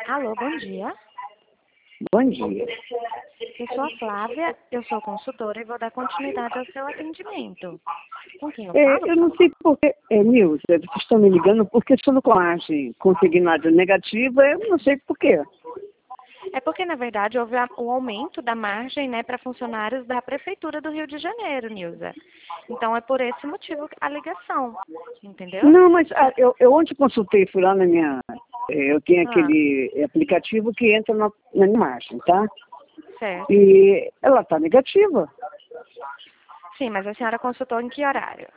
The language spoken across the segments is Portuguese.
Alô, bom dia. Bom dia. Eu sou a Flávia, eu sou consultora e vou dar continuidade ao seu atendimento. Com quem eu falo? Eu não sei porque, Nilza, vocês estão me ligando porque estou com a margem consignada negativa, eu não sei por quê. É porque, na verdade, houve o aumento da margem, né, para funcionários da Prefeitura do Rio de Janeiro, Nilza. Então, é por esse motivo a ligação, entendeu? Não, mas eu ontem consultei, fui lá na minha... eu tenho Ah, aquele aplicativo que entra na minha margem, tá? certo. E ela está negativa. Sim, mas a senhora consultou em que horário?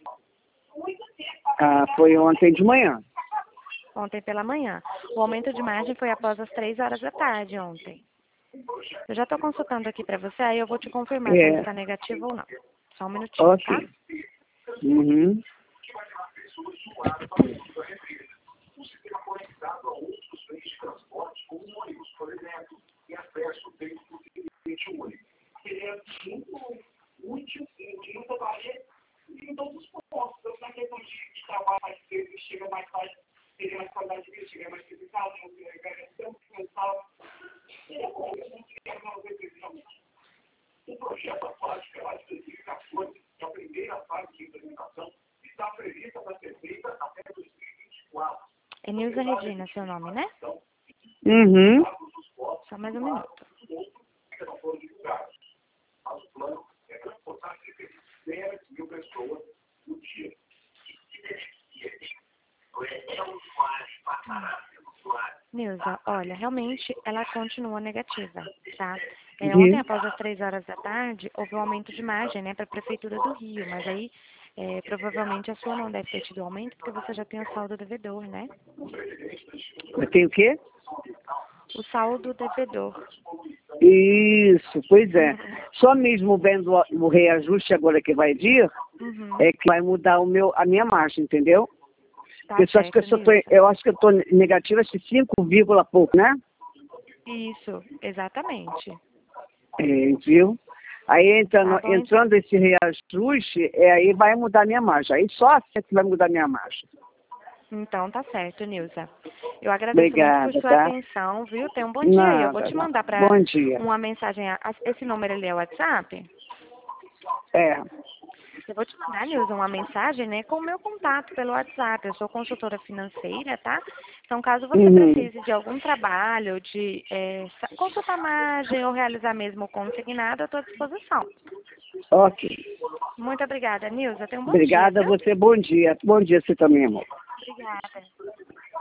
Foi ontem de manhã. Ontem pela manhã. O aumento de margem foi após as 3 horas da tarde ontem. Eu já estou consultando aqui para você, aí eu vou te confirmar se ela está negativa ou não. Só um minutinho, tá? Ok. Uhum. É Nilza Regina, seu nome, né? Uhum. Só mais um minuto. Nilza, olha, realmente ela continua negativa, tá? Ontem, Uhum. após as 3 horas da tarde, houve um aumento de margem, né, para a Prefeitura do Rio, mas aí provavelmente a sua não deve ter tido aumento porque você já tem o saldo devedor, né? Eu tenho o quê? O saldo devedor. Isso, pois é. Uhum. Só mesmo vendo o reajuste agora que vai vir, Uhum. é que vai mudar a minha margem, entendeu? Tá Porque certo, Nilza. eu acho que eu estou negativa acho que 5, pouco, né? Isso, exatamente. Viu? Aí Tá bom, então. entrando esse reajuste, aí vai mudar a minha margem. Aí só assim que vai mudar a minha margem. Então tá certo, Nilza. Eu agradeço muito por Obrigada, sua tá? atenção, viu? Tenha um bom dia aí. Eu vou Nada, te não. mandar para Bom dia. uma mensagem. Esse número ali é o WhatsApp? É. Eu vou te mandar, Nilza, uma mensagem, né, com o meu contato pelo WhatsApp. Eu sou consultora financeira, tá? Então, caso você Uhum. precise de algum trabalho, de consultar margem ou realizar mesmo o consignado, eu estou à disposição. Ok. Muito obrigada, Nilza. Tenha um bom dia, Obrigada a viu? você. Bom dia. Bom dia você também, amor. Obrigada.